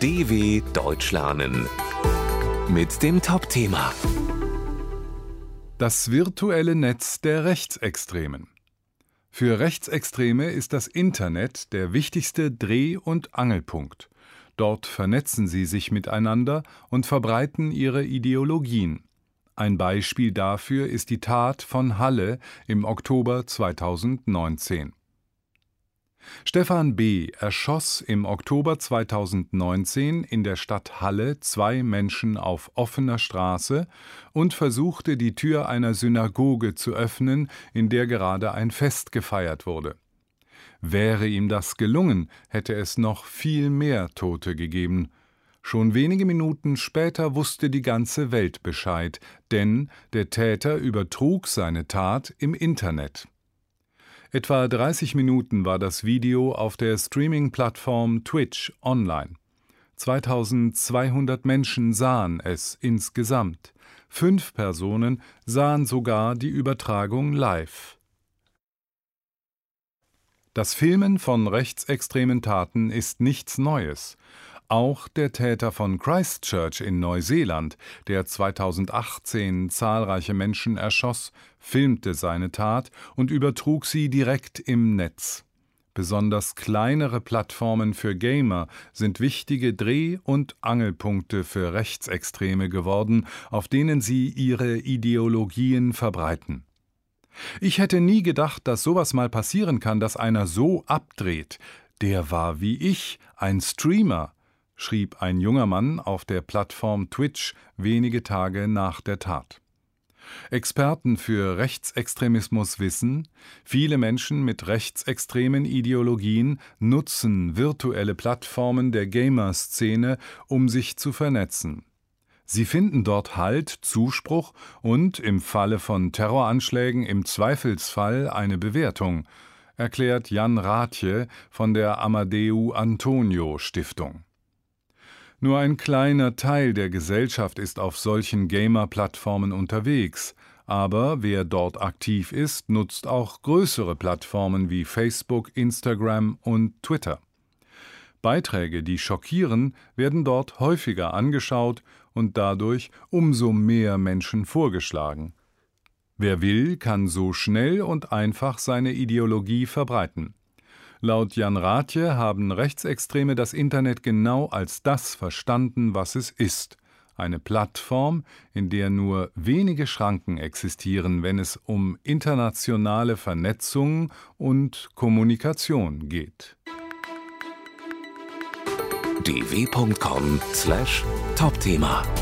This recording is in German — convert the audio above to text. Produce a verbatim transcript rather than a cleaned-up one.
D W Deutsch lernen mit dem Top-Thema Das virtuelle Netz der Rechtsextremen. Für Rechtsextreme ist das Internet der wichtigste Dreh- und Angelpunkt. Dort vernetzen sie sich miteinander und verbreiten ihre Ideologien. Ein Beispiel dafür ist die Tat von Halle im Oktober zweitausendneunzehn. Stefan B. erschoss im Oktober zweitausendneunzehn in der Stadt Halle zwei Menschen auf offener Straße und versuchte, die Tür einer Synagoge zu öffnen, in der gerade ein Fest gefeiert wurde. Wäre ihm das gelungen, hätte es noch viel mehr Tote gegeben. Schon wenige Minuten später wusste die ganze Welt Bescheid, denn der Täter übertrug seine Tat im Internet. Etwa dreißig Minuten war das Video auf der Streaming-Plattform Twitch online. zweitausendzweihundert Menschen sahen es insgesamt. Fünf Personen sahen sogar die Übertragung live. Das Filmen von rechtsextremen Taten ist nichts Neues. Auch der Täter von Christchurch in Neuseeland, der zweitausendachtzehn zahlreiche Menschen erschoss, filmte seine Tat und übertrug sie direkt im Netz. Besonders kleinere Plattformen für Gamer sind wichtige Dreh- und Angelpunkte für Rechtsextreme geworden, auf denen sie ihre Ideologien verbreiten. Ich hätte nie gedacht, dass sowas mal passieren kann, dass einer so abdreht. Der war wie ich, ein Streamer, schrieb ein junger Mann auf der Plattform Twitch wenige Tage nach der Tat. Experten für Rechtsextremismus wissen, viele Menschen mit rechtsextremen Ideologien nutzen virtuelle Plattformen der Gamer-Szene, um sich zu vernetzen. Sie finden dort Halt, Zuspruch und im Falle von Terroranschlägen im Zweifelsfall eine Bewertung, erklärt Jan Rathje von der Amadeu Antonio Stiftung. Nur ein kleiner Teil der Gesellschaft ist auf solchen Gamer-Plattformen unterwegs, aber wer dort aktiv ist, nutzt auch größere Plattformen wie Facebook, Instagram und Twitter. Beiträge, die schockieren, werden dort häufiger angeschaut und dadurch umso mehr Menschen vorgeschlagen. Wer will, kann so schnell und einfach seine Ideologie verbreiten. Laut Jan Rathje haben Rechtsextreme das Internet genau als das verstanden, was es ist: eine Plattform, in der nur wenige Schranken existieren, wenn es um internationale Vernetzung und Kommunikation geht. d w punkt com slash Top-Thema